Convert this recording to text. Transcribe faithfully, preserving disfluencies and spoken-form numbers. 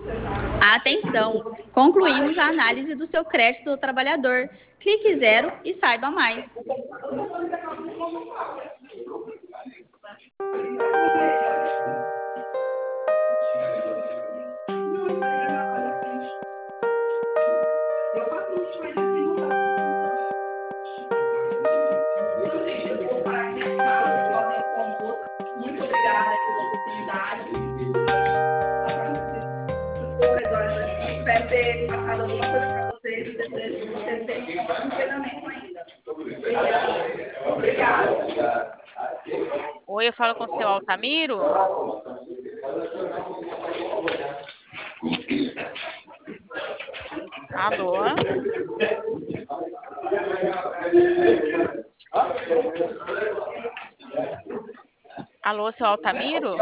Atenção! Concluímos a análise do seu crédito do trabalhador. Clique zero e saiba mais. Muito obrigada pela oportunidade. Espero ter passado alguma coisa para vocês e desejo que vocês tenham um treinamento ainda. Obrigada. Oi, eu falo com o seu Altamiro? Alô? Alô, seu Altamiro?